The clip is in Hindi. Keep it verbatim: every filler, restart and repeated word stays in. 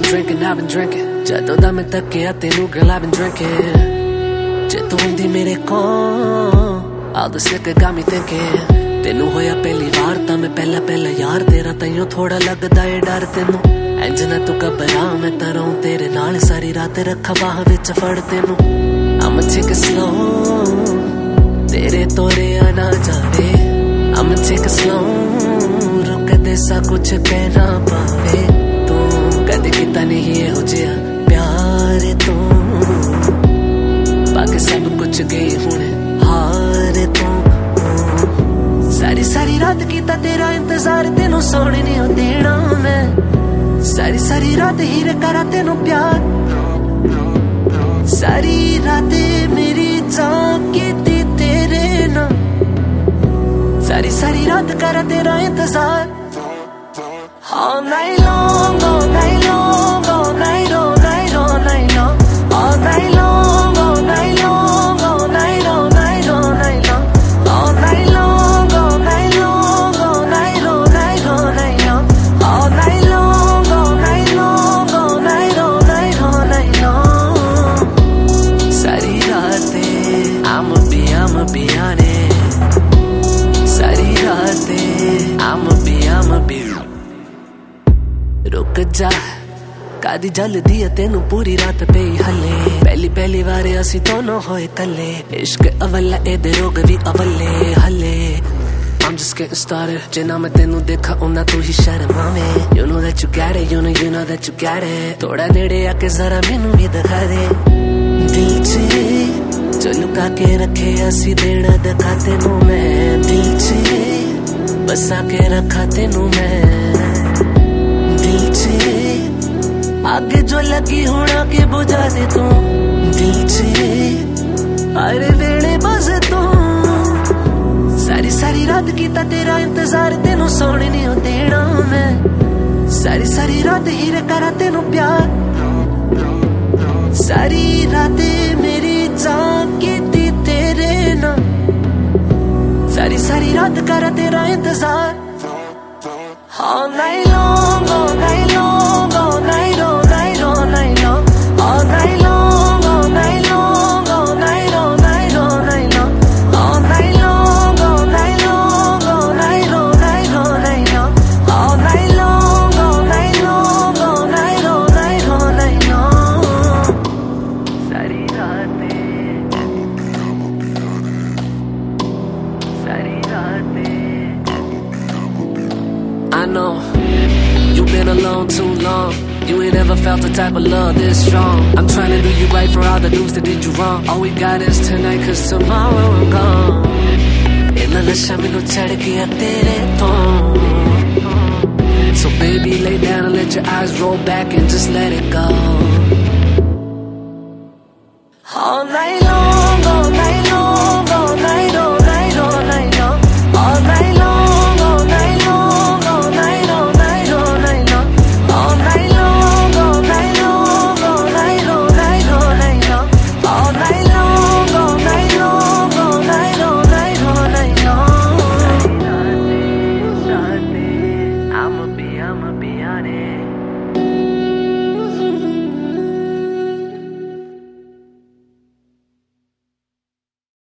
drinking, I've been drinking. ਜਦੋਂ ਦਾ ਮੈਂ ਤੱਕਿਆ ਤੈਨੂੰ girl I've been drinking. ਜੇ ਤੂੰ ਹੁੰਦੀ ਮੇਰੇ ਕੋਲ all this liquor got me thinking. ਤੈਨੂੰ ਹੋਇਆ ਪਹਿਲੀ ਵਾਰ ਤਾਂ ਮੈਂ ਪਹਿਲਾ ਪਹਿਲਾ ਯਾਰ ਤੇਰਾ ਤੈਨੂੰ ਥੋੜਾ ਲੱਗਦਾ ਏ ਡਰ ਤੈਨੂੰ ਇੰਜ ਨਾ ਤੂੰ ਘਬਰਾ ਮੈਂ ਤਾਂ ਰਹੂੰ ਤੇਰੇ ਨਾਲ ਸਾਰੀ ਰਾਤ ਰੱਖਾਂ ਬਾਹਾਂ ਵਿੱਚ ਫੜ ਤੈਨੂੰ I'm take it slow ਤੇਰੇ ਤੋਰਿਆ ਨਾ ਜਾਵੇ I'm take it slow ਰੁਕਦੇ ਸਾ ਕੁਛ ਕਹਿਣਾ ਪਾਵੇ ਤੂੰ ਕਦੇ ਕੀਤਾ ਨਹੀਂ ਇਹੋ ਜਿਹਾ ਪਿਆਰ ਤੂੰ ਬਾਕੀ ਸਭ ਕੁਛ ਗਈ ਹੁਣ ਹਾਰ ਤੂੰ सारी सारी रात कीता तेरा इंतजार तेनू सोने नहीं देना मैं सारी सारी रात हीरे करा तेनू प्यार सारी रात मेरी जान कीती तेरे ना सारी सारी रात करा तेरा इंतजार all night long all night long all night all night all night long all night long all night long all night all night all night long all night long be honest सारी रातें I'ma be I'ma be रुक जा कादी जल्दी है तेनू पूरी रात पे ही हले पहली पहली बार असी दोनों होए कले इश्क अवला एदे रोग भी अवले हले I'm just getting started जिन्ना मैं तेनू देखा उन्ना तू ही शर्मावे You know that you got it You know you know that you got it थोड़ा नेड़े आके जरा मैनू भी दिखा दे दिल चे जो लुका के रखे असी देना दिखा तेनू मैं दिल चे बसा के रखा तेनू मैं दिल चे आगे जो लगी होना के बुझा दे तू दिल चे अरे वेड़े बस तू सारी सारी रात कीता तेरा इंतजार तेनू सोने नहीं देना मैं सारी सारी रात हीरे करा तेनू प्यार सारी रात मेरी जान कीती तेरे ना सारी सारी रात करा तेरा इंतजार all night long all night long all night all night all night long all night long all night long all night all night all night long all night long all night long all night all night all night long all night long all night long all night all night all night long सारी रातें सारी रातें I know you've been alone too long. You ain't ever felt the type of love this strong. I'm trying to do you right for all the dudes that did you wrong. All we got is tonight cause tomorrow I'm gone. Illa nasha mainu chad gaya tere to. So baby lay down and let your eyes roll back and just let it go.